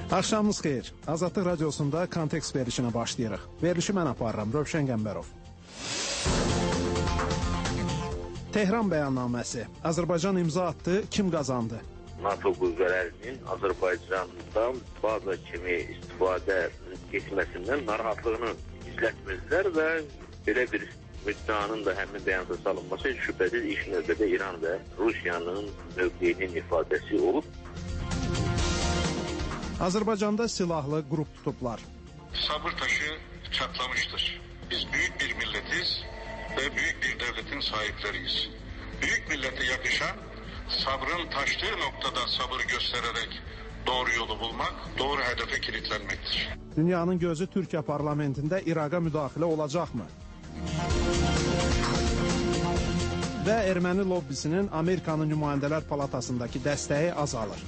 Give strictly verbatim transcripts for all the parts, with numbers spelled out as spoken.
Axşamınız xeyir. Azadlıq Radiosunda kontekst verilişinə başlayırıq. Verilişi mən aparıram, Rövşən Qəmbərov. Tehran bəyannaməsi. Azərbaycan imza atdı, kim qazandı? NATO qüvvələrinin Azərbaycandan baza kimi istifadə etməsindən narahatlığını gizlətməzlər və belə bir müddianın da həmin bəyanda salınması şübhəsiz ilk növbədə İran və Rusiyanın mövqeyinin ifadəsi olub. Azərbaycanda silahlı qrup tutublar. Sabır taşı çatlamıştır. Biz büyük bir milletiz ve büyük bir devletin sahipleriyiz. Büyük millete yakışan sabrın taştığı noktada sabır göstererek doğru yolu bulmak, doğru hedefe kilitlenmektir. Dünyanın gözü Türkiye parlamentində İraqa müdaxilə olacaqmı? Və erməni lobbisinin Amerikanın nümayəndələr palatasındakı dəstəyi azalır.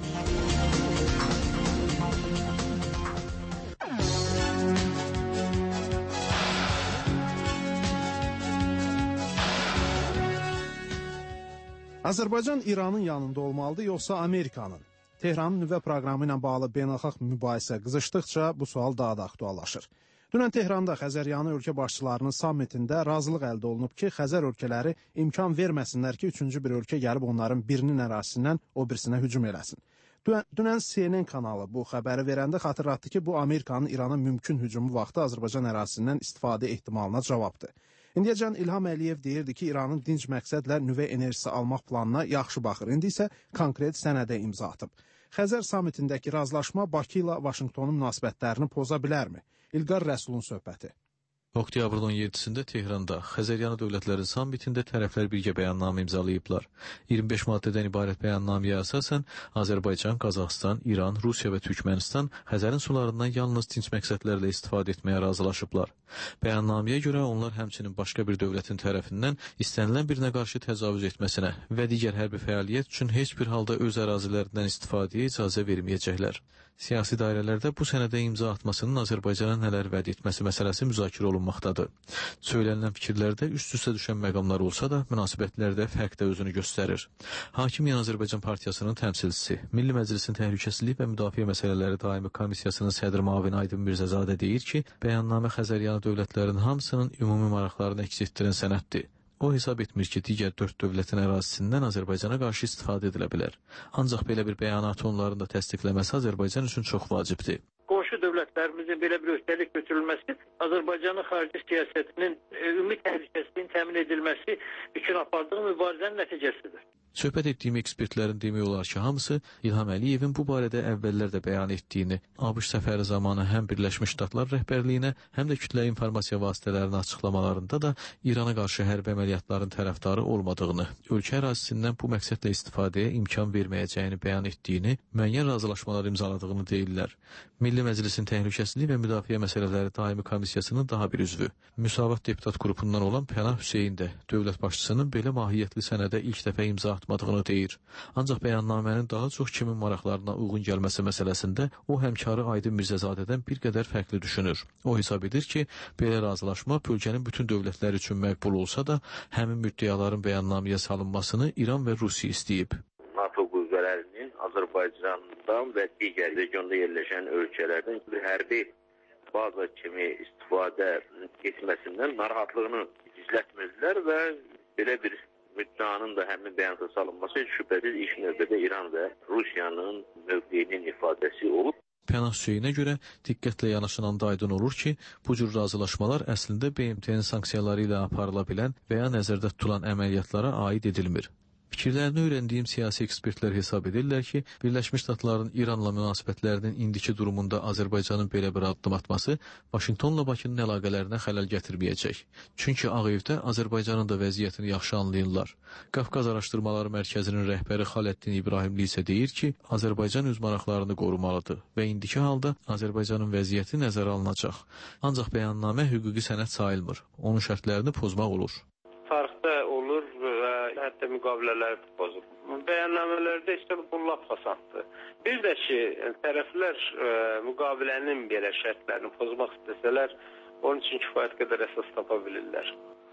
Azərbaycan İranın yanında olmalıdır, yoxsa Amerikanın? Tehranın nüvə proqramı ilə bağlı beynəlxalq mübahisə qızışdıqca bu sual daha da aktuallaşır. Dünən Tehranda Xəzəryanı ölkə başçılarının sammitində razılıq əldə olunub ki, Xəzər ölkələri imkan verməsinlər ki, üçüncü bir ölkə gəlib onların birinin ərazisindən o birisinə hücum eləsin. Dünən C N N kanalı bu xəbəri verəndə xatırlatdı ki, bu Amerikanın İrana mümkün hücumu vaxtı Azərbaycan ərazisindən istifadə ehtimalına cavabdır. İndiyəcən İlham Əliyev deyirdi ki, İranın dinc məqsədlə nüvə enerjisi almaq planına yaxşı baxır. İndi isə konkret sənədə imza atıb. Xəzər samitindəki razılaşma Bakı ilə Vaşinqtonun münasibətlərini poza bilərmi? İlqar Rəsulun söhbəti. Oktyabrın on yeddisində Tehranda Xəzəryanı dövlətlərin sammitində tərəflər birgə bəyannamə imzalayıblar. iyirmi beş maddədən ibarət bəyannaməyə əsasən Azərbaycan, Qazaxıstan, İran, Rusiya və Türkmənistan Xəzərin sularından yalnız dinc məqsədlərlə istifadə etməyə razılaşıblar. Bəyannaməyə görə onlar həmçinin başqa bir dövlətin tərəfindən istənilən birinə qarşı təcavüz etməsinə və digər hərbi fəaliyyət üçün heç bir halda öz ərazilərindən istifadəyə icazə verməyəcəklər. Siyasi dairələrdə bu sənədə imza atmasının Azərbaycana nələr vəd etməsi məsələsi müzakirə olunmaqdadır. Söylənilən fikirlərdə üst-üstə düşən məqamlar olsa da, münasibətlərdə fərq də özünü göstərir. Hakimiyyət Azərbaycan Partiyasının təmsilçisi, Milli Məclisin Təhlükəsizlik və Müdafiə Məsələləri Daimi Komissiyasının sədr müavini Aydın Mirzəzadə deyir ki, bəyannamə Xəzəryanı dövlətlərinin hamısının ümumi maraqlarını əks etdirən sənəddir. O hesab etmir ki, digər dörd dövlətin ərazisindən Azərbaycana qarşı istifadə edilə bilər. Ancaq belə bir bəyanatı onların da təsdiqləməsi Azərbaycan üçün çox vacibdir. Qonşu dövlətlərimizin belə bir öhdəlik götürülməsi Azərbaycanın xarici siyasətinin ümumi təhlükəsizliyinin təmin edilməsi üçün apardığı mübarizənin nəticəsidir. Söhbət etdiyim ekspertlərin demək olar ki, hamısı İlham Əliyevin bu barədə əvvəllər də bəyan etdiyini, ABŞ səfəri zamanı həm Birləşmiş Ştatlar rəhbərliyinə, həm də kütləvi informasiya vasitələrinin açıqlamalarında da İrana qarşı hərbi əməliyyatların tərəfdarı olmadığını, ölkə ərazisindən bu məqsədlə istifadəyə imkan verməyəcəyini bəyan etdiyini, müəyyən razılaşmalar imzaladığını deyirlər. Milli Məclisin Təhlükəsizlik və Müdafiə Məsələləri Daimi Komissiyasının daha bir üzvü, Müsavat deputat qrupundan olan Pənah Hüseyn də dövlət başçısının belə mahiyyətli sənədə ilk dəfə imza atmadığını deyir. Ancaq bəyannamənin daha çox kimin maraqlarına uyğun gəlməsi məsələsində o həmkarı Aydın Mirzəzadədən bir qədər fərqli düşünür. O hesab edir ki, belə razılaşma bölgənin bütün dövlətləri üçün məqbul olsa da, həmin müddəaların bəyannaməyə salınmasını İran və Rusiya istəyib. NATO qüvvələrinin Azərbaycandan və digər regionda yerləşən ölkələrdən bir hərbi baza kimi istifadə etməsindən narahatlığını gizlətməzlər və belə bir müddianın da həmin bəyanda salınması şübhəsiz ilk növbədə İran və Rusiyanın mövqeyinin ifadəsi olub. Pənah Hüseynə görə diqqətlə yanaşılanda aydın olur ki, bu cür razılaşmalar əslində B M T-nin sanksiyaları ilə aparıla bilən və ya nəzərdə tutulan əməliyyatlara aid edilmir. Fikirlərini öyrəndiyim siyasi ekspertlər hesab edirlər ki, Birləşmiş Ştatların İranla münasibətlərinin indiki durumunda Azərbaycanın belə bir addım atması Vaşinqtonla Bakının əlaqələrinə xələl gətirməyəcək. Çünki Ağ Evdə Azərbaycanın da vəziyyətini yaxşı anlayırlar. Qafqaz Araşdırmaları Mərkəzinin rəhbəri Xaləddin İbrahimli isə deyir ki, Azərbaycan öz maraqlarını qorumalıdır və indiki halda Azərbaycanın vəziyyəti nəzərə alınacaq. Ancaq bəyannamə hüquqi sənəd sayılmır. Onun şərtlərini pozmaq olur. Tarixdə olur və hətta müqavilələr pozulur. Bəyannamələrdə isə bu lap asandır. Bir də ki, tərəflər ə, müqavilənin belə şərtlərini pozmaq istəsələr, onun üçün kifayət qədər əsas tapa bilirlər.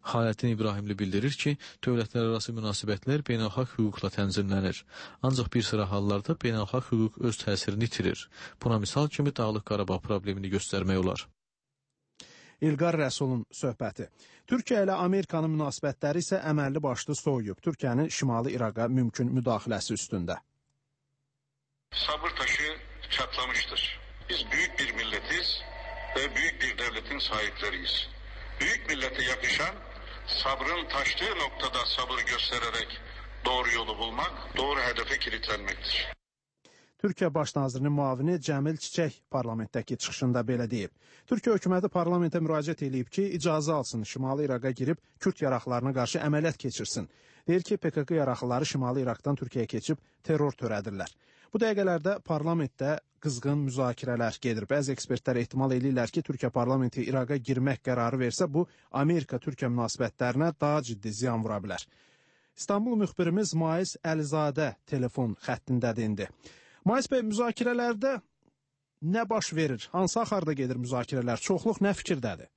Hayəddin İbrahimli bildirir ki, dövlətlərarası münasibətlər beynəlxalq hüquqla tənzimlənir. Ancaq bir sıra hallarda beynəlxalq hüquq öz təsirini itirir. Buna misal kimi Dağlıq Qarabağ problemini göstərmək olar. İlqar Rəsulun söhbəti. Türkiyə ilə Amerikanın münasibətləri isə əməlli başlı soyuyub. Türkiyənin Şimali İraqa mümkün müdaxiləsi üstündə. Sabır taşı çatlamıştır. Biz büyük bir milletiz ve büyük bir devletin sahipleriyiz. Büyük millete yakışan sabrın taştığı noktada sabır göstererek doğru yolu bulmak, doğru hedefe kilitlenmektir. Türkiyə Baş Nazirinin müavini Cəmil Çiçək parlamentdəki çıxışında belə deyib. Türkiyə hökuməti parlamentə müraciət edib ki, icazə alsın Şimali İraqa girib Kürd yaraqlarına qarşı əməliyyat keçirsin. Deyir ki, P K K yaraqlıları Şimali İraqdan Türkiyəyə keçib terror törədirlər. Bu dəqiqələrdə parlamentdə qızğın müzakirələr gedir. Bəzi ekspertlər ehtimal edirlər ki, Türkiyə parlamenti İraqa girmək qərarı versə, bu Amerika-Türkiyə münasibətlərinə daha ciddi ziyan vura bilər. İstanbul müxbirimiz Mais Əlizadə telefon xəttindədir indi. Mais bəy, müzakirələrdə nə baş verir? Hansı axarda gedir müzakirələr? Çoxluq nə fikirdədir?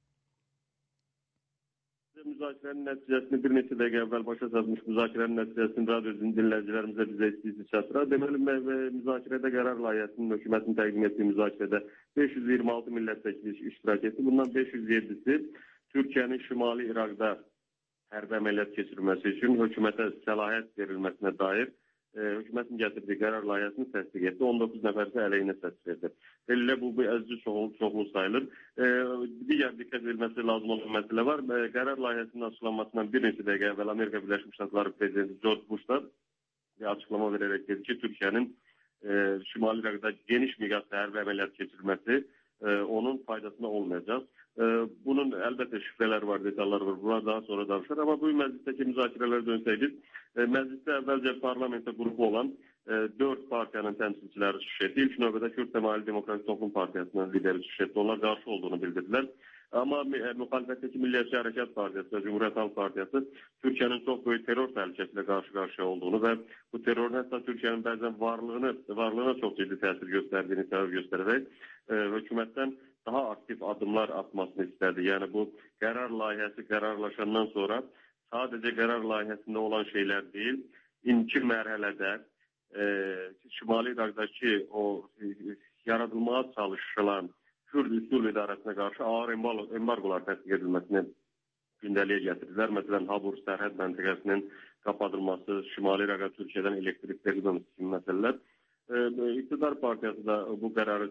Müzakirənin nəticəsini bir neçə dəqiqə əvvəl başa çatmış müzakirənin nəticəsini radyonun dinləyicilərimizə bizə istəyisi çatdırar. Deməli, müzakirədə qərar layihəsinin hökumətin təqdim etdiyi müzakirədə beş yüz iyirmi altı millət vəkili iştirak etdi. Bundan beş yüz yeddisi Türkiyənin Şimali İraqda hərbi əməliyyat keçirilməsi üçün hökumətə səlahiyyət verilməsinə dair hökumətin gətirdiyi qərar layihəsini təsdiq etdi. on doqquz nəfər isə əleyhinə səs verdi. Belə bu, bu əzici çoxlu, çoxlu sayılır. E, digər diqqət edilməsi lazım olan məsələ var. E, qərar layihəsinin açıqlanmasından bir neçə dəqiqə əvvəl Amerika Birləşmiş Ştatları prezidenti George Bush da bir açıqlama verərək dedi ki, Türkiyənin e, Şimali İraqda geniş miqyasda hərbi əməliyyat keçirilməsi e, onun faydasına olmayacaq. E, bunun əlbəttə şifrələr var, detallar var. Bunlar daha sonra danışır. Amma bu məclisdəki müzakirələrə dönsəydik, e, məclisdə əvvəlcə parlamentdə qrupu olan e, dörd partiyanın təmsilçiləri çıxış etdi. İlk növbədə Kürd Təmayüllü Demokratik Toplum Partiyasının lideri çıxış etdi. Onlar qarşı olduğunu bildirdilər. Amma müxalifətdəki Milliyətçi Hərəkat Partiyası və Cumhuriyet Halk Partiyası Türkiyənin çox böyük terror təhlükəsilə qarşı-qarşıya olduğunu və bu terrorun hətta Türkiyənin bəzən varlığını, varlığına çox ciddi təsir göstərdiyini səbəb göstərərək e, hökumətdən daha aktiv adımlar atmasını istədi. Yəni bu qərar layihəsi qərarlaşandan sonra sadəcə qərar layihəsində olan şeylər deyil, indiki mərhələdə e, Şimali İraqdakı o e, yaradılmaya çalışılan Kürd üsul idarəsinə qarşı ağır embargolar tətbiq edilməsini gündəliyə gətirdilər. Məsələn, Habur sərhəd məntəqəsinin qapadılması, Şimali İraqa Türkiyədən elektrik verilməməsi kimi məsələlər. E, İqtidar partiyası da bu qərarı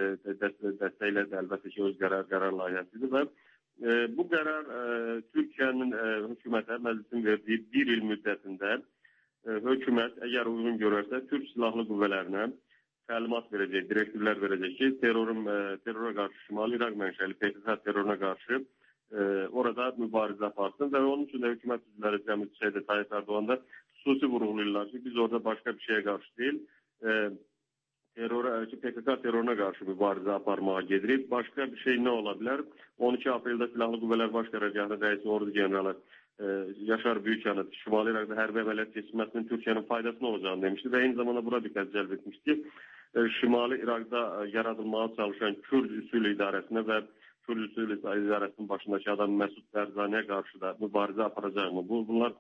dəstəklədi, əlbəttə ki, öz qərar, qərar layihəsidir və e, bu qərar e, Türkiyənin e, hökumətə məclisin verdiyi bir il müddətində e, hökumət əgər uyğun görərsə Türk Silahlı Qüvvələrinə təlimat verəcək, direktivlər verəcək ki, terrorun, e, terrora qarşı Şimali İraq mənşəli P K K terroruna qarşı e, orada mübarizə aparsın və onun üçün də hökumət üzvləri Cəmil Çiçək, Tayyip Erdoğan da xüsusi vurğulayırlar ki, biz orada başqa bir şeyə qarşı deyil, e, terrora, P K K terroruna qarşı mübarizə aparmağa gedirik. Başqa bir şey nə ola bilər? on iki apreldə Silahlı Qüvvələr Baş Qərargahının rəisi ordu generalı e, Yaşar Büyükyanıt Şimali İraqda hərbi əməliyyat keçirməsinin Türkiyənin faydasına olacağını demişdi və eyni zamanda buna diqqət cəlb etmişdi ki, Şimali İraqda yaradılmaya çalışan Kürd üsul idarəsinə və Kürd üsul idarəsinin başındakı adam Məsud Bərzaniyə qarşı da mübarizə aparacaqmı? Bu, bunlar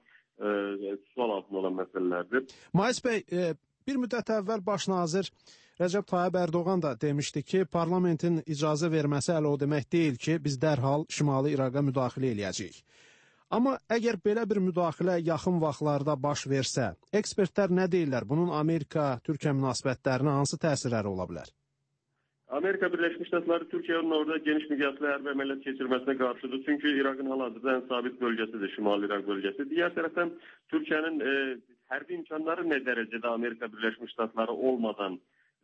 e, sual altında olan məsələlərdir. Mais bəy, e, bir müddət əvvəl baş nazir Rəcəb Tayyip Erdoğan da demişdi ki, parlamentin icazə verməsi hələ o demək deyil ki, biz dərhal Şimali İraqa müdaxilə eləyəcəyik. Amma əgər belə bir müdaxilə yaxın vaxtlarda baş versə, ekspertlər nə deyirlər? Bunun Amerika-Türkiyə münasibətlərinə hansı təsirləri ola bilər? Amerika Birləşmiş Ştatları Türkiyənin orada geniş miqyaslı hərbi əməliyyat keçirməsinə qarşıdır. Çünki İraqın hal-hazırda ən sabit bölgəsidir, Şimali İraq bölgəsi. Digər tərəfdən Türkiyənin e, hərbi imkanları nə dərəcədə Amerika Birləşmiş Ştatları olmadan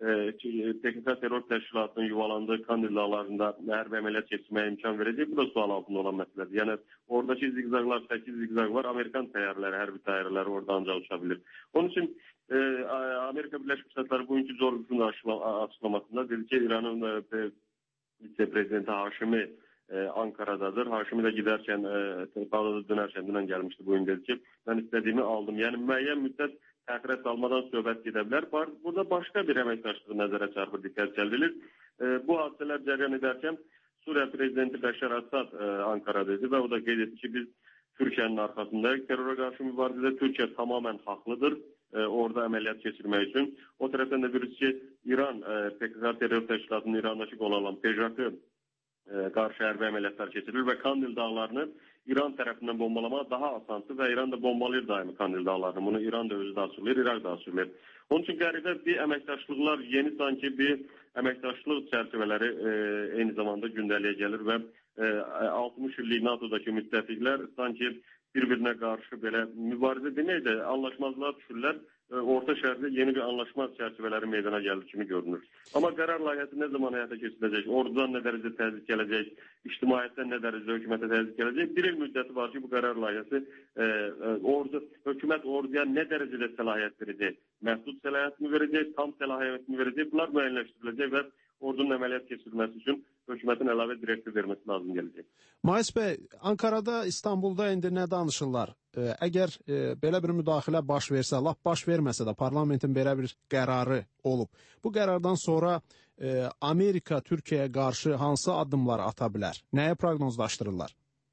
P K K terror təşkilatının yuvalandığı Kandil dağlarında hərbi əməliyyat keçirməyə imkan verəcək. Bu da sual altında olan məsələdir. Yəni oradakı ziqzaqlar, səkkiz ziqzaq var. Amerikan təyyarələri, hərbi təyyarələri orada ancaq uça bilir. Onun üçün e, Amerika Birləşmiş Ştatları bugünkü Zorluqun açıqlamasında dedi ki, İranın e, vitse-prezidenti Haşimi e, Ankara'dadır. Haşimi də gedərkən, e, Bağdada dönərkən dünən gəlmişdi. Bugün dedi ki, mən istədiyimi aldım. Yəni müəyyən müddət təxirət almadan söhbət gedə bilər. Burada başqa bir əməkdaşlığı nəzərə çarpır, diqqət cəlb edilir. E, bu hadisələr cəryan edərkən Suriya prezidenti Bəşər Əsad e, Ankara'da idi və o da qeyd etdi ki, biz Türkiyənin arxasındayıq. Terrora qarşı mübarizədə Türkiyə tamamən haqlıdır. E, orada əməliyyat keçirmək üçün. O tərəfdən də bilirsiniz ki, İran, e, P K K terror təşkilatının İrandakı qolu olan Pejakı e, qarşı hərbi əməliyyatlar keçirilir və Kandil dağlarını İran tərəfindən bombalamaq daha asandır və İran da bombalayır daimi Kandil dağlarını. Bunu İran da özü də açıqlayır, İraq da açıqlayır. Onun üçün qəribə bir əməkdaşlıqlar, yeni sanki bir əməkdaşlıq çərçivələri e, eyni zamanda gündəliyə gəlir və e, altmış illik NATO'dakı müttəfiqlər sanki bir-birinə qarşı belə mübarizə demək də anlaşmazlığa düşürlər. Orta Şərqdə yeni bir anlaşma çərçivələri meydana gəlir kimi görünür. Amma qərar layihəsi nə zaman həyata keçiriləcək, ordudan nə dərəcədə təzyiq gələcək, ictimaiyyətdən nə dərəcədə hökumətə təzyiq gələcək. Bir il müddəti var ki, bu qərar layihəsi e, ordu, hökumət orduya nə dərəcədə səlahiyyət verəcək, məhdud səlahiyyət mi verəcək, tam səlahiyyət mi verəcək, bunlar müəyyənləşdiriləcək və ordunun əməliyyat keçirilməsi üçün hökumətin əlavə direktiv verməsi lazım gələcək. Mais bəy, Ankarada, İstanbulda indi nə danışırlar? E, əgər e, belə bir müdaxilə baş versə, lap baş verməsə də parlamentin belə bir qərarı olub. Bu qərardan sonra e, Amerika Türkiyəyə qarşı hansı addımlar ata bilər? Nəyə proqnozlaşdırırlar?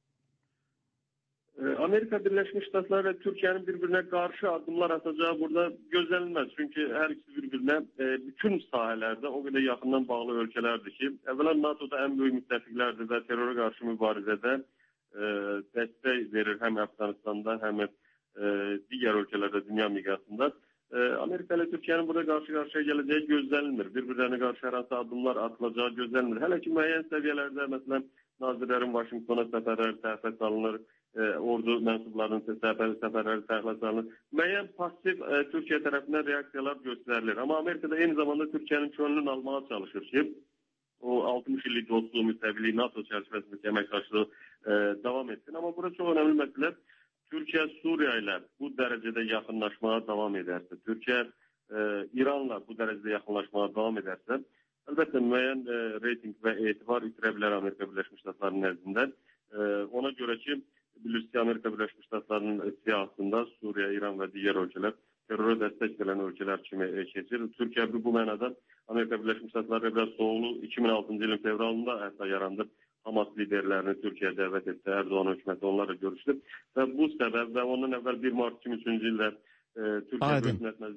Amerika Birləşmiş Ştatları və Türkiyənin bir-birinə qarşı addımlar atacağı burada gözlənilməz. Çünki hər ikisi bir-birinə e, bütün sahələrdə o qədər yaxından bağlı ölkələrdir ki, əvvələn NATO'da ən böyük müttəfiqlərdir və terrora qarşı mübarizədə e, dəstək verir həm Əfqanistanda, həm e, digər ölkələrdə dünya miqyasında. E, Amerika ilə Türkiyənin burada qarşı-qarşıya gələcəyi gözlənilmir. Bir-birlərinə qarşı hər hansı addımlar atılacağı gözlənilmir. Hələ ki, müəyyən səviyyələrdə, məsələn, nazirlərin Vaşinqtona səfərləri təxirə salınır, E, ordu mənsublarının səfər, səfərləri təxirə salınır. Müəyyən pasiv e, Türkiyə tərəfindən reaksiyalar göstərilir. Amma Amerikada eyni zamanda Türkiyənin könlünü almağa çalışır ki, o altmış illik dostluğu, müttəfiqliyi, NATO çərçivəsindəki əməkdaşlığı e, davam etsin. Amma burada çox önəmli məsələ, Türkiyə Suriya ilə bu dərəcədə yaxınlaşmağa davam edərsə, Türkiyə e, İranla bu dərəcədə yaxınlaşmağa davam edərsə, əlbəttə müəyyən e, reyting və etibar itirə bilər Amerika Birləşmiş Ştatlarının nəzdində. E, ona görə ki, bilirsiniz ki, Amerika Birləşmiş Ştatlarının siyasətində Suriya, İran və digər ölkələr terrora dəstək verən ölkələr kimi keçir. Türkiyə bu mənada Amerika Birləşmiş Ştatları biraz soğulu iki min altıncı ilin fevralında hətta yarandı. Hamas liderlərini Türkiyəyə dəvət etdi, Erdoğan hökuməti onlarla görüşdü. Və bu səbəb və ondan əvvəl bir mart iki min üçüncü ildə e, Türkiyə hökumətməz...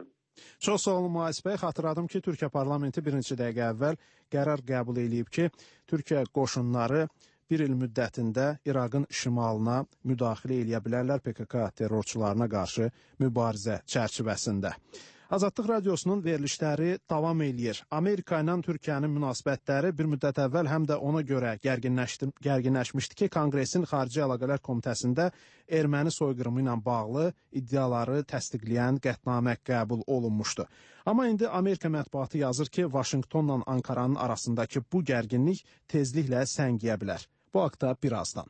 Çox sağ olun Mais bəy. Xatırladım ki, Türkiyə parlamenti bir neçə dəqiqə əvvəl qərar qəbul edib ki, Türkiyə qoşunları bir il müddətində İraqın şimalına müdaxilə eləyə bilərlər P K K terrorçularına qarşı mübarizə çərçivəsində. Azadlıq Radiosunun verilişləri davam eləyir. Amerika ilə Türkiyənin münasibətləri bir müddət əvvəl həm də ona görə gərginləşmişdi ki, Konqresin Xarici Əlaqələr Komitəsində erməni soyqırımı ilə bağlı iddiaları təsdiqləyən qətnamə qəbul olunmuşdu. Amma indi Amerika mətbuatı yazır ki, Vaşinqtonla Ankaranın arasındakı bu gərginlik tezliklə səngiyə bilər. Bu haqda birazdan.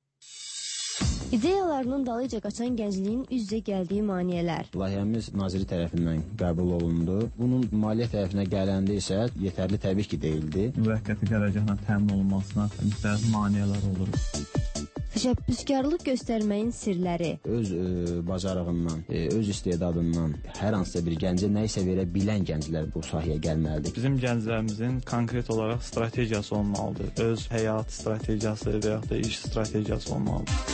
İdeyalarının dalıca qaçan gəncliyin üz-üzə gəldiyi maneələr. Layihəmiz naziri tərəfindən qəbul olundu. Bunun maliyyə tərəfinə gələndə isə yetərli təbii ki, deyildi. Müvəqqəti qərargahla təmin olunmasına müxtəlif maneələr olur. Təşəbbüskarlıq göstərməyin sirləri. Öz e, bacarığından, e, öz istedadından hər hansısa bir gəncə nə isə verə bilən gənclər bu sahəyə gəlməlidir. Bizim gənclərimizin konkret olaraq strategiyası olmalıdır. Öz həyat strategiyası və yaxud da iş strategiyası olmalıdır.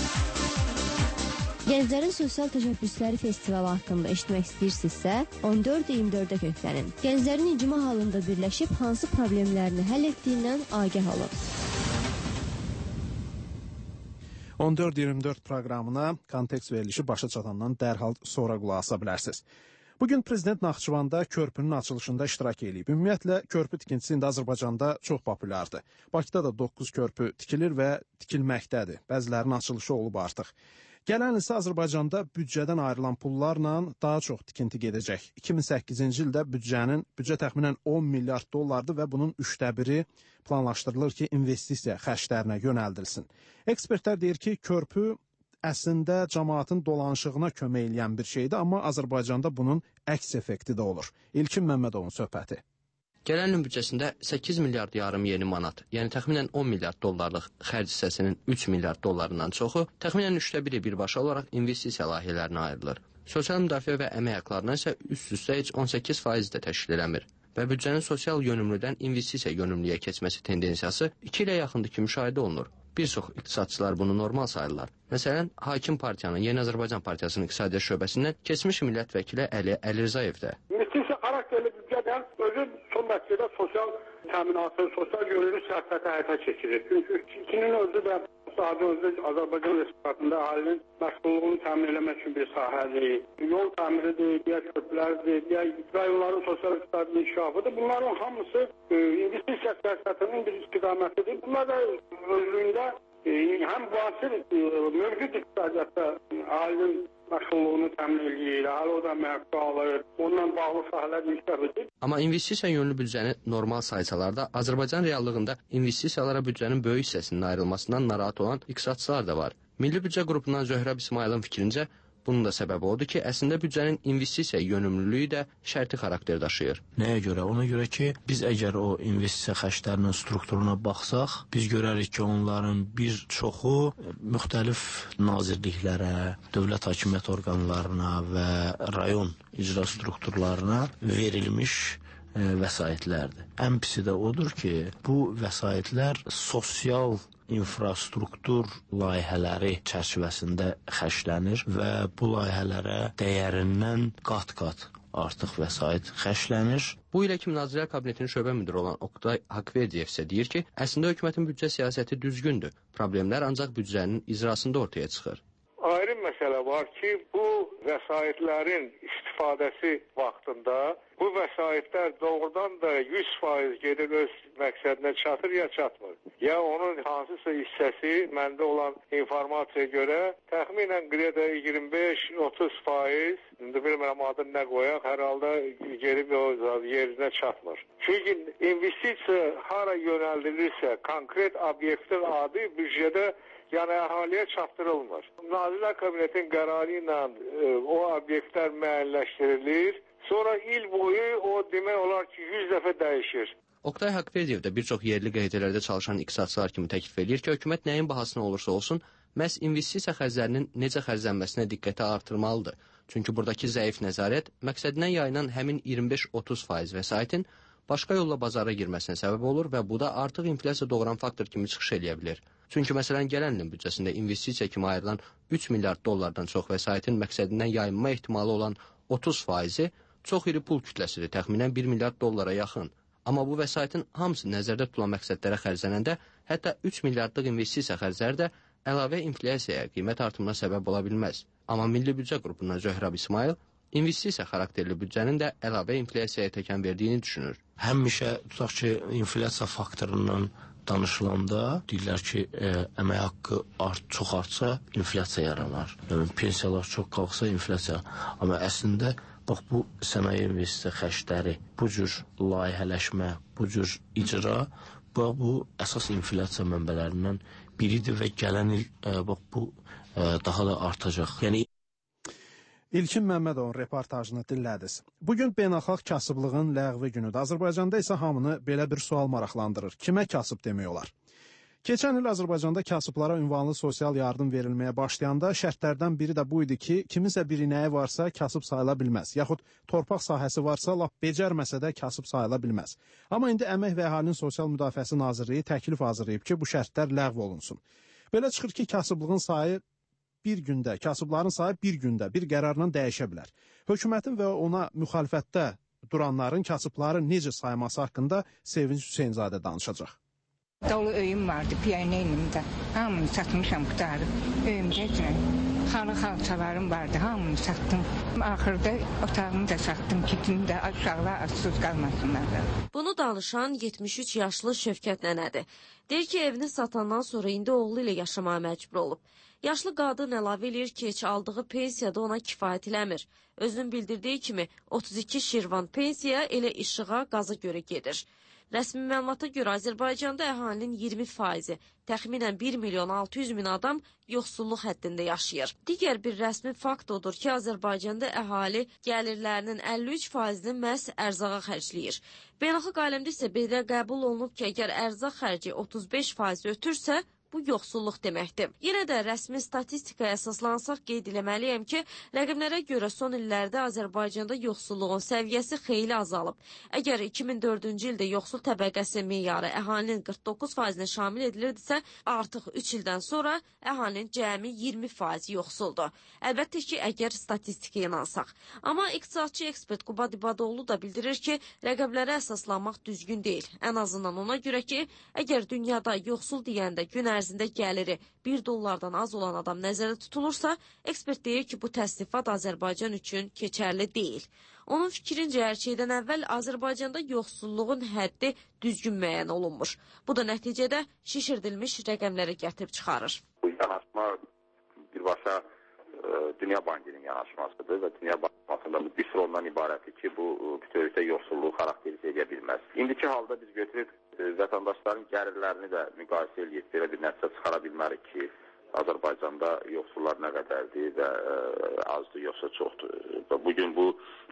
Gənclərin Sosial Təşəbbüsləri Festivalı haqqında eşitmək istəyirsinizsə, on dörd iyirmi dördə köklənin. Gənclərin icma halında birləşib hansı problemlərini həll etdiyindən agah olun. on dörd iyirmi dörd proqramına kontekst verilişi başa çatandan dərhal sonra qulaq asa bilərsiniz. Bugün Prezident Naxçıvanda körpünün açılışında iştirak edib. Ümumiyyətlə, körpü tikintisi indi Azərbaycanda çox populyardır. Bakıda da doqquz körpü tikilir və tikilməkdədir. Bəzilərinin açılışı olub artıq. Gələn ilsə Azərbaycanda büdcədən ayrılan pullarla daha çox tikinti gedəcək. iki min səkkizinci ildə büdcənin büdcə təxminən on milyard dollardır və bunun üçdə biri planlaşdırılır ki, investisiya xərclərinə yönəldilsin. Ekspertlər deyir ki, körpü əslində cəmaatın dolanışığına kömək eləyən bir şeydir, amma Azərbaycanda bunun əks effekti də olur. İlkin Məmmədovun söhbəti. Gələn ilin büdcəsində səkkiz milyard yarım yeni manat, yəni təxminən on milyard dollarlıq xərc hissəsinin üç milyard dollarından çoxu, təxminən üçdə biri birbaşa olaraq investisiya layihələrinə ayrılır. Sosial müdafiə və əmək haqlarına isə üst-üstə heç on səkkiz faiz də təşkil eləmir. Və büdcənin sosial yönümlüdən investisiya yönümlüyə keçməsi tendensiyası iki ilə yaxındır ki, müşahidə olunur. Bir çox iqtisadçılar bunu normal sayırlar. Məsələn, hakim partiyanın, Yeni Azərbaycan Partiyasının iqtisadiyyat şöbəsindən keçmiş millət vəkili Əli Əlirzayev də. İnvestisiya xarakterli büdcədən özü son nəticədə sosial təminatı, sosial yönlü siyasəti həyata keçirir. Çünki ikinin özü də sadə özü Azərbaycan Respublikasında əhalinin məşğulluğunu təmin etmək üçün bir sahədir. Yol təmiridir, digər köprülərdir, digər rayonların sosial iqtisadi inkişafıdır. Bunların hamısı e, investisiya siyasətinin bir istiqamətidir. Bunlar da özlüyündə e, həm müasir e, mövcud iqtisadiyyatda əhalinin məşğulluğunu təmin edir, əhali o da məhsul alır, onunla bağlı sahələr inkişaf edir. Amma investisiya yönlü büdcəni normal saysalar da, Azərbaycan reallığında investisiyalara büdcənin böyük hissəsinin ayrılmasından narahat olan iqtisadçılar da var. Milli Büdcə qrupundan Zöhrəb İsmailin fikrincə, bunun da səbəbi odur ki, əslində büdcənin investisiya yönümlülüyü də şərti xarakter daşıyır. Nəyə görə? Ona görə ki, biz əgər o investisiya xərclərinin strukturuna baxsaq, biz görərik ki, onların bir çoxu müxtəlif nazirliklərə, dövlət hakimiyyət orqanlarına və rayon icra strukturlarına verilmiş e, vəsaitlərdir. Ən pisi də odur ki, bu vəsaitlər sosial infrastruktur layihələri çərçivəsində xərclənir və bu layihələrə dəyərindən qat-qat artıq vəsait xərclənir. Bu ilə ki, Nazirlər Kabinetinin şöbə müdiri olan Oqtay Haqverdiyev isə deyir ki, əslində hökumətin büdcə siyasəti düzgündür. Problemlər ancaq büdcənin icrasında ortaya çıxır. Ayrı məsələ var ki, bu vəsaitlərin istifadəsi vaxtında bu vəsaitlər doğrudan da yüz faiz gedib öz məqsədinə çatır ya çatmır. Ya onun hansısa hissəsi məndə olan informasiyaya görə təxminən qreda iyirmi beş otuz faiz, indi bilmirəm adını nə qoyaq, hər halda gedib o yerinə çatmır. Çünki investisiya hara yönəldilirsə, konkret obyektin adı büdcədə yəni əhaliyə çatdırılmır. Nazirlər Kabinetinin qərarı ilə e, o obyektlər müəyyənləşdirilir. Sonra il boyu o demək olar ki, yüz dəfə dəyişir. Oqtay Haqverdiyev də bir çox yerli qəzetlərdə çalışan iqtisadçılar kimi təklif edir ki, hökumət nəyin bahasına olursa olsun, məhz investisiya xərclərinin necə xərclənməsinə diqqəti artırmalıdır. Çünki buradakı zəif nəzarət məqsədindən yayılan həmin iyirmi beş otuz faiz vəsaitin başqa yolla bazara girməsinə səbəb olur və bu da artıq inflyasiya doğuran faktor kimi çıxış eləyə bilər. Çünki məsələn gələn ilin büdcəsində investisiya kimi ayrılan üç milyard dollardan çox vəsaitin məqsədindən yayınma ehtimalı olan otuz faizi çox iri pul kütləsidir, təxminən bir milyard dollara yaxın. Amma bu vəsaitin hamısı nəzərdə tutulan məqsədlərə xərclənəndə hətta üç milyardlıq investisiya xərcləri də əlavə inflyasiyaya, qiymət artımına səbəb ola bilməz. Amma Milli Büdcə qrupundan Zöhrəb İsmail investisiya xarakterli büdcənin də əlavə inflyasiyaya təkan verdiyini düşünür. Həmişə tutaq ki, inflyasiya faktorundan danışılanda deyirlər ki, e, əmək haqqı art, çox artsa inflyasiya yaranar. Yəni, pensiyalar çox qalxsa inflyasiya. Amma əslində bax bu sənaye investisiya xərcləri, bu cür layihələşmə, bu cür icra, bax bu əsas inflyasiya mənbələrindən biridir və gələn il e, bax bu e, daha da artacaq. Yəni İlkin Məmmədovun reportajını dinlədiniz. Bugün beynəlxalq kasıblığın ləğvi günüdür. Azərbaycanda isə hamını belə bir sual maraqlandırır. Kimə kasıb demək olar? Keçən il Azərbaycanda kasıblara ünvanlı sosial yardım verilməyə başlayanda şərtlərdən biri də bu idi ki, kiminsə bir inəyi varsa kasıb sayıla bilməz, yaxud torpaq sahəsi varsa lap becərməsə də kasıb sayıla bilməz. Amma indi Əmək və Əhalinin Sosial Müdafiəsi Nazirliyi təklif hazırlayıb ki, bu şərtlər ləğv olunsun. Belə çıxır ki, kasıblığın sayı bir gündə, kasıbların sayı bir gündə, bir qərarla dəyişə bilər. Hökumətin və ona müxalifətdə duranların kasıbları necə sayması haqqında Sevinç Hüseynzadə danışacaq. Dolu öyüm vardı, piyayına elimdə. Hamını satmışam, qutarıb. Öyümdə üçün xalı xalçalarım vardı, hamını satdım. Axırda otağımı da satdım, kitimi də aşağılar açsız qalmasınlar. Bunu danışan yetmiş üç yaşlı Şövkət nənədir. Deyir ki, evini satandan sonra indi oğlu ilə yaşamağa məcbur olub. Yaşlı qadın əlavə edir ki, heç aldığı pensiya da ona kifayət eləmir. Özünün bildirdiyi kimi otuz iki şirvan pensiya elə işığa, qaza görə gedir. Rəsmi məlumata görə Azərbaycanda əhalinin iyirmi faizi, təxminən bir milyon altı yüz min adam yoxsulluq həddində yaşayır. Digər bir rəsmi fakt odur ki, Azərbaycanda əhali gəlirlərinin əlli üç faizini məhz ərzağa xərcləyir. Beynəlxalq aləmdə isə belə qəbul olunub ki, əgər ərzaq xərci otuz beş faiz ötürsə, bu yoxsulluq deməkdir. Yenə də rəsmi statistikaya əsaslansaq qeyd eləməliyəm ki, rəqəmlərə görə son illərdə Azərbaycanda yoxsulluğun səviyyəsi xeyli azalıb. Əgər iki min dördüncü ildə yoxsul təbəqəsi meyarı əhalinin qırx doqquz faizini şamil edilirdisə, artıq üç ildən sonra əhalinin cəmi iyirmi faiz yoxsuldur. Əlbəttə ki, əgər statistikaya inansaq. Amma iqtisadçı ekspert Quba Dibadoğlu da bildirir ki, rəqəmlərə əsaslanmaq düzgün deyil. Ən azından ona görə ki, əgər dünyada yoxsul deyəndə gün ərzində gəliri bir dollardan az olan adam nəzərdə tutulursa, ekspert deyir ki, bu təsnifat Azərbaycan üçün keçərli deyil. Onun fikrincə, hər şeydən əvvəl Azərbaycanda yoxsulluğun həddi düzgün müəyyən olunmur. Bu da nəticədə şişirdilmiş rəqəmləri gətirib çıxarır. Bu yanaşma birbaşa Dünya Bankının yanaşmasıdır və Dünya Bankasında bir sıra ondan ibarətdir ki, bu bütövlükdə yoxsulluğu xarakterize edə bilməz. İndiki halda biz götürüb vətəndaşların gəlirlərini də müqayisə edib belə bir nəticə çıxara bilmərik ki, Azərbaycanda yoxsullar nə qədərdir və azdır, yoxsa çoxdur. Bugün bu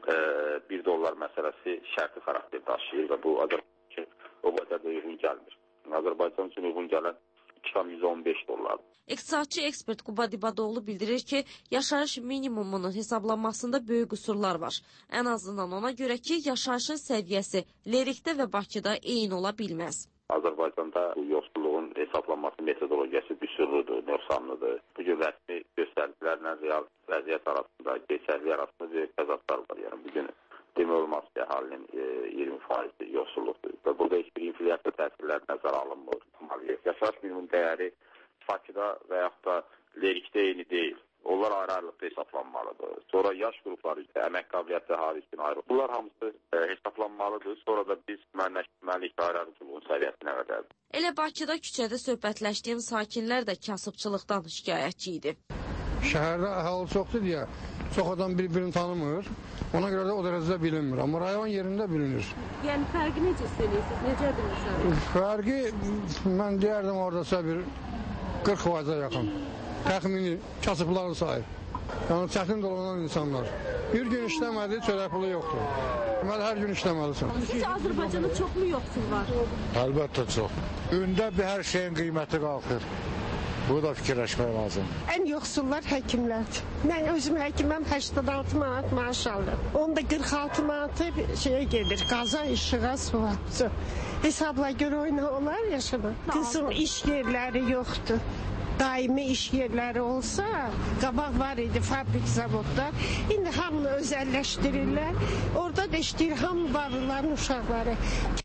bir dollar məsələsi şərti xarakter daşıyır və bu Azərbaycan üçün o qədər də uyğun gəlmir. Azərbaycan üçün uyğun gələn iki min yüz on beş dollar. İqtisadçı ekspert Quba Dibadoğlu bildirir ki, yaşayış minimumunun hesablanmasında böyük qüsurlar var. Ən azından ona görə ki, yaşayışın səviyyəsi Lerikdə və Bakıda eyni ola bilməz. Azərbaycanda yoxsulluğun hesablanması metodologiyası büsürlüdür, nöqsanlıdır. Bugün rəsmi göstəricilərlə real vəziyyət arasında, keçərli arasında böyük təzadlar var. Yəni bugün demək olmaz ki, əhalinin iyirmi faiz yoxsulluqdur. Və burada heç bir inflyasiya təsirləri nəzərə alınmır. Yaşayış minimum dəyəri Bakıda və yaxud da Lerikdə eyni deyil. Onlar ayrı-ayrılıqda hesablanmalıdır. Sonra yaş qrupları üçün, əmək qabiliyyətli əhali üçün ayrı. Bunlar hamısı e, hesablanmalıdır. Sonra da biz müəyyənləşdirməliyik ayrı-ayrılıqlığın səviyyəsinə qədərdir. Elə Bakıda küçədə söhbətləşdiyim sakinlər də kasıbçılıqdan şikayətçi idi. Şəhərdə əhali çoxdur deyə çox adam bir-birini tanımır. Ona görə də o dərəcədə bilinmir. Amma rayon yerində bilinir. Yəni fərqi necə hissəlirsiniz? Necədir məsələn? Fərqi mən deyərdim oradasa bir qırx faiza yaxın. Təxmini kasıbların sayı. Yəni çətin dolanan insanlar. Bir gün işləmədi, çörək pulu yoxdur. Deməli, hər gün işləməlisin. Sizcə Azərbaycanda çoxmu yoxsul var? Əlbəttə çox. Gündə bir hər şeyin qiyməti qalxır. Bu da fikirləşmək lazım. Ən yoxsullar həkimlərdir. Mən özüm həkiməm, səksən altı manat maaş alıram. Onda qırx altı manatı şeyə gedir, qaza, işığa, suya. Hesabla görə oyna olar yaşamaq. Qızım iş yerləri yoxdur. Daimi iş yerləri olsa, qabaq var idi fabrik zavodlar. İndi hamını özəlləşdirirlər. Orada da işləyir hamı varlıların uşaqları.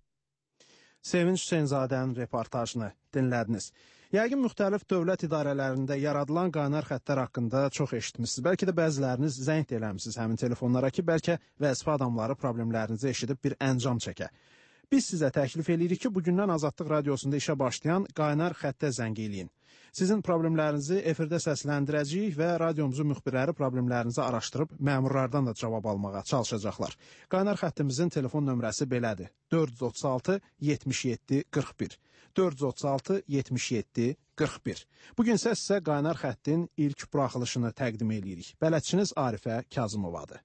Sevinç Hüseynzadənin reportajını dinlədiniz. Yəqin müxtəlif dövlət idarələrində yaradılan qaynar xəttlər haqqında çox eşitmişsiniz. Bəlkə də bəziləriniz zəng eləmisiniz həmin telefonlara ki, bəlkə vəzifə adamları problemlərinizi eşidib bir əncam çəkə. Biz sizə təklif edirik ki, bugündən Azadlıq Radiosunda işə başlayan qaynar xəttə zəng eləyin. Sizin problemlərinizi efirdə səsləndirəcəyik və radiomuzu müxbirləri problemlərinizi araşdırıb məmurlardan da cavab almağa çalışacaqlar. Qaynar xəttimizin telefon nömrəsi belədir. dörd yüz otuz altı yetmiş yeddi qırx bir. dörd yüz otuz altı yetmiş yeddi qırx bir. Bugün isə sizə qaynar xəttin ilk buraxılışını təqdim edirik. Bələdçiniz Arifə Kazımovadır.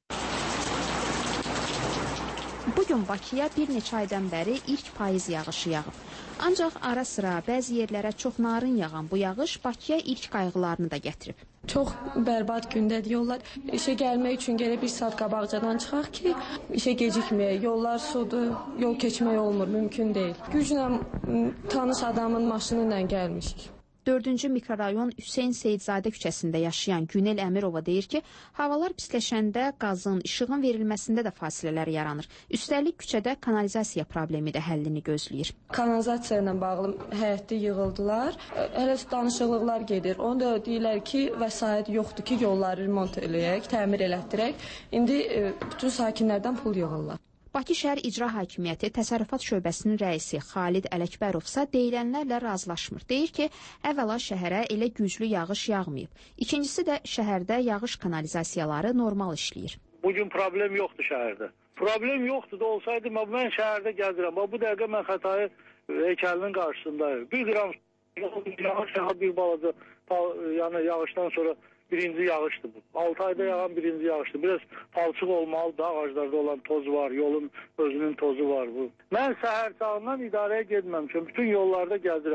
Bugün Bakıya bir neçə aydan bəri ilk payız yağışı yağıb. Ancaq ara sıra bəzi yerlərə çox narın yağan bu yağış Bakıya ilk qayğılarını da gətirib. Çox bərbad gündədir yollar. İşə gəlmək üçün gərək bir saat qabaqcadan çıxaq ki, işə gecikməyək. Yollar sudur, yol keçmək olmur, mümkün deyil. Güclə tanış adamın maşını ilə gəlmişik. dördüncü mikrorayon Hüseyn Seyidzadə küçəsində yaşayan Günel Əmirova deyir ki, havalar pisləşəndə qazın, işığın verilməsində də fasilələr yaranır. Üstəlik küçədə kanalizasiya problemi də həllini gözləyir. Kanalizasiya ilə bağlı həyətdə yığıldılar. Hələ danışıqlıqlar gedir. Onu da deyirlər ki, vəsait yoxdur ki, yolları remont eləyək, təmir elətdirək. İndi bütün sakinlərdən pul yığırlar. Bakı şəhər İcra Hakimiyyəti Təsərrüfat şöbəsinin rəisi Xalid Ələkbərovsa deyilənlərlə razılaşmır. Deyir ki, əvvəla şəhərə elə güclü yağış yağmayıb. İkincisi də şəhərdə yağış kanalizasiyaları normal işləyir. Bugün problem yoxdur şəhərdə. Problem yoxdur da olsaydı, mən şəhərdə gəzirəm. Bu dəqiqə mən Xətai heykəlinin qarşısındayım. Bir qram yağış yağıb bir balaca, yəni yağışdan sonra birinci yağışdır bu. altı ayda yağan birinci yağışdır. Biraz palçıq olmalıdır, ağaclarda olan toz var, yolun özünün tozu var bu. Mən səhər çağından idarəyə getməmişəm, bütün yollarda gəzirəm.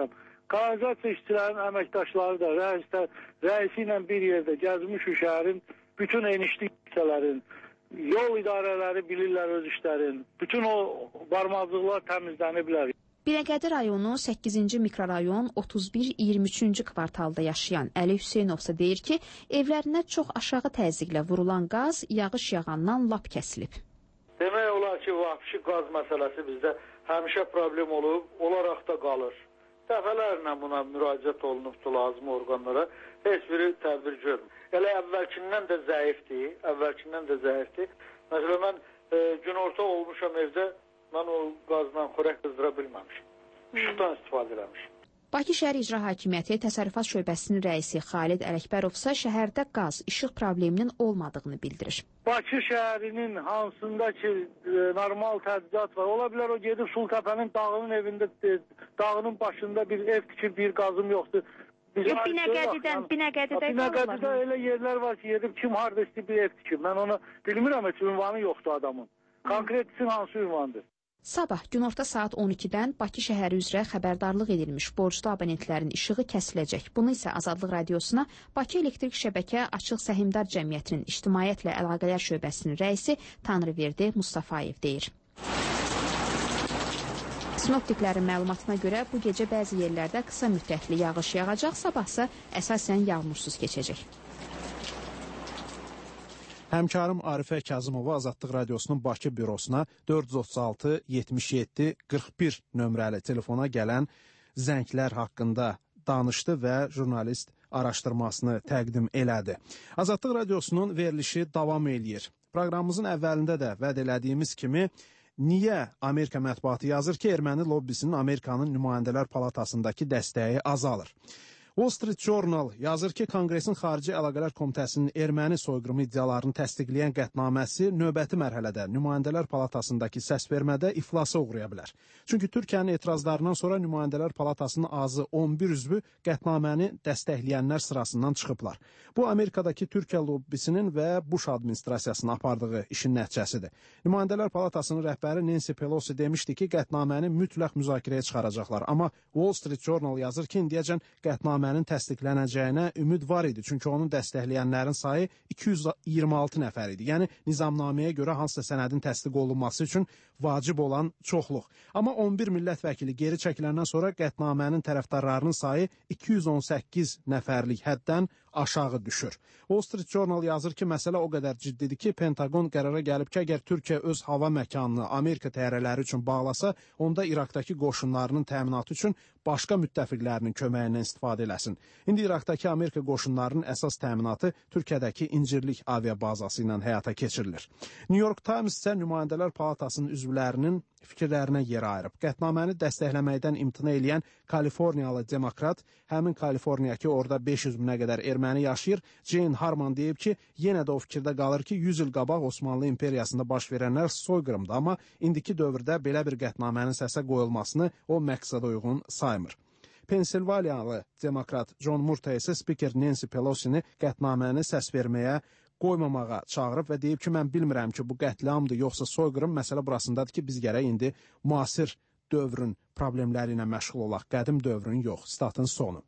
Kanalizasiya işçilərinin əməkdaşları da rəisdə, rəisi ilə bir yerdə gəzmişik şəhərin bütün enişli hissələrin, yol idarələri bilirlər öz işlərin, bütün o barmazlıqlar təmizləniblər. Binəqədi rayonu səkkizinci mikrorayon otuz bir iyirmi üçüncü kvartalda yaşayan Əli Hüseynov isə deyir ki, evlərinə çox aşağı təzyiqlə vurulan qaz yağış yağandan lap kəsilib. Demək olar ki, vahşi qaz məsələsi bizdə həmişə problem olub, olaraq da qalır. Dəfələrlə buna müraciət olunubdur lazım orqanlara, heç biri tədbir görmür. Elə əvvəlkindən də zəifdir, əvvəlkindən də zəifdir. Məsələn, mən e, günorta olmuşam evdə, mən o qazla xörək qızdıra bilməmişim. İşıqdan istifadə eləmişim. Bakı Şəhər İcra Hakimiyyəti Təsərrüfat Şöbəsinin rəisi Xalid Ələkbərov isə şəhərdə qaz, işıq probleminin olmadığını bildirir. Bakı şəhərinin hansında ki normal təchizat var. Ola bilər o gedib Sultəpənin dağının evində, dağının başında bir ev tikir, bir qazım yoxdur. Binəqədidən, Binəqədidə Binəqədidə elə yerlər var ki, gedib kim harda istəyir bir ev tikir. Mən onu bilmirəm heç ünvanı yoxdur adamın. Konkret isim hansı ünvandır? Sabah günorta saat on ikidən Bakı şəhəri üzrə xəbərdarlıq edilmiş borclu abonentlərin işığı kəsiləcək. Bunu isə Azadlıq Radiosuna Bakı Elektrik Şəbəkə Açıq Səhmdar Cəmiyyətinin İctimaiyyətlə Əlaqələr Şöbəsinin rəisi Tanrıverdi Mustafayev deyir. Sinoptiklərin məlumatına görə bu gecə bəzi yerlərdə qısa müddətli yağış yağacaq, sabahsa əsasən yağmursuz keçəcək. Həmkarım Arifə Kazımova Azadlıq Radiosunun Bakı bürosuna dörd yüz otuz altı yetmiş yeddi qırx bir nömrəli telefona gələn zənglər haqqında danışdı və jurnalist araşdırmasını təqdim elədi. Azadlıq Radiosunun verilişi davam eləyir. Proqramımızın əvvəlində də vəd elədiyimiz kimi, niyə Amerika mətbuatı yazır ki, erməni lobbisinin Amerikanın Nümayəndələr Palatasındakı dəstəyi azalır? Wall Street Journal yazır ki, Konqresin Xarici Əlaqələr Komitəsinin erməni soyqırımı iddialarını təsdiqləyən qətnaməsi növbəti mərhələdə Nümayəndələr Palatasındakı səsvermədə iflasa uğraya bilər. Çünki Türkiyənin etirazlarından sonra Nümayəndələr Palatasının azı on bir üzvü qətnaməni dəstəkləyənlər sırasından çıxıblar. Bu, Amerikadakı Türkiyə lobbisinin və Bush administrasiyasının apardığı işin nəticəsidir. Nümayəndələr Palatasının rəhbəri Nancy Pelosi demişdi ki, qətnaməni mütləq müzakirəyə çıxaracaqlar. Amma Wall Street Journal yazır ki, indiyəcən qətnaməni təsdiqlənəcəyinə ümid var idi. Çünki onun dəstəkləyənlərin sayı iki yüz iyirmi altı nəfər idi. Yəni, nizamnaməyə görə hansısa sənədin təsdiq olunması üçün vacib olan çoxluq. Amma on bir millət vəkili geri çəkiləndən sonra qətnamənin tərəfdarlarının sayı iki yüz on səkkiz nəfərlik həddən aşağı düşür. Wall Street Journal yazır ki, məsələ o qədər ciddidir ki, Pentagon qərara gəlib ki, əgər Türkiyə öz hava məkanını Amerika təyyarələri üçün bağlasa, onda İraqdakı qoşunlarının təminatı üçün başqa müttəfiqlərinin köməyindən istifadə eləsin. İndi İraqdakı Amerika qoşunlarının əsas təminatı Türkiyədəki İncirlik aviabazası ilə həyata keçirilir. New York Times isə Nümayəndələr Palatasının üzvlərinin fikirlərinə yer ayırıb. Qətnaməni dəstəkləməkdən imtina eləyən Kaliforniyalı demokrat, həmin Kaliforniya ki, orada beş yüz minə qədər erməni yaşayır, Jane Harman deyib ki, yenə də o fikirdə qalır ki, yüz il qabaq Osmanlı imperiyasında baş verənlər soyqırımdı, amma indiki dövrdə belə bir qətnamənin səsə qoyulmasını o məqsədə uyğun saymır. Pensilvaniyalı demokrat John Murta isə spiker Nancy Pelosini qətnaməni səs verməyə qoymamağa çağırıb və deyib ki, mən bilmirəm ki, bu qətliamdır, yoxsa soyqırım, məsələ burasındadır ki, biz gərək indi müasir dövrün problemləri ilə məşğul olaq, qədim dövrün yox, statın sonu.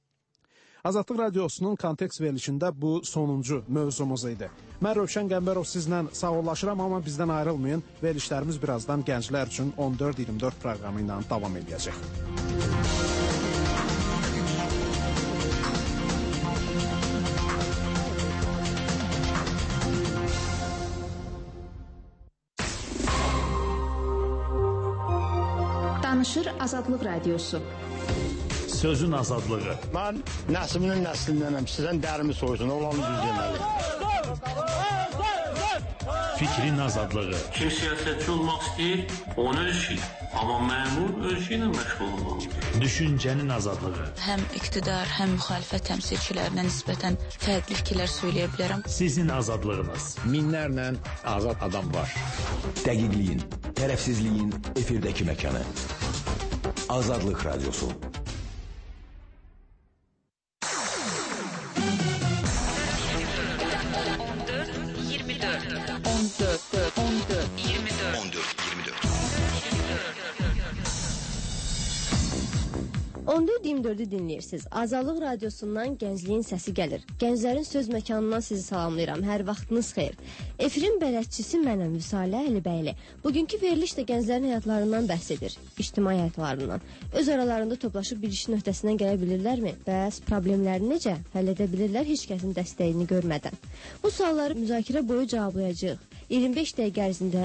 Azadlıq Radiosunun kontekst verilişində bu sonuncu mövzumuz idi. Mən Rövşən Qəmbərov sizlə sağollaşıram, amma bizdən ayrılmayın. Verilişlərimiz birazdan gənclər üçün on dörd iyirmi dörd proqramı ilə davam edəcək. Danışır Azadlıq Radiosu. Sözün azadlığı. Mən nəslinin nəslindənəm. Sizdən dərimi soysun, olanı düz deməli. Fikrin azadlığı. Kim siyasətçi olmaq istəyir, onu öz işi. Amma məmur öz işi ilə məşğul olmalıdır. Düşüncənin azadlığı. Həm iqtidar, həm müxalifət təmsilçilərinə nisbətən fərqli fikirlər söyləyə bilərəm. Sizin azadlığınız. Minlərlə azad adam var. Dəqiqliyin, tərəfsizliyin efirdəki məkanı. Azadlıq Radiosu. on dörd iyirmi dördü dinləyirsiniz. Azadlıq radiosundan Gəncliyin səsi gəlir. Gənclərin söz məkanından sizi salamlayıram. Hər vaxtınız xeyir. Efirin bələdçisi mənəm Vüsalə Əlibəyli. Bugünkü veriliş də gənclərin həyatlarından bəhs edir. İctimai həyatlarından. Öz aralarında toplaşıb bir işin öhdəsindən gələ bilirlərmi? Bəs problemlərini necə həll edə bilirlər heç kəsin dəstəyini görmədən? Bu sualları müzakirə boyu cavablayacağıq. iyirmi beş dəqiqə ərzində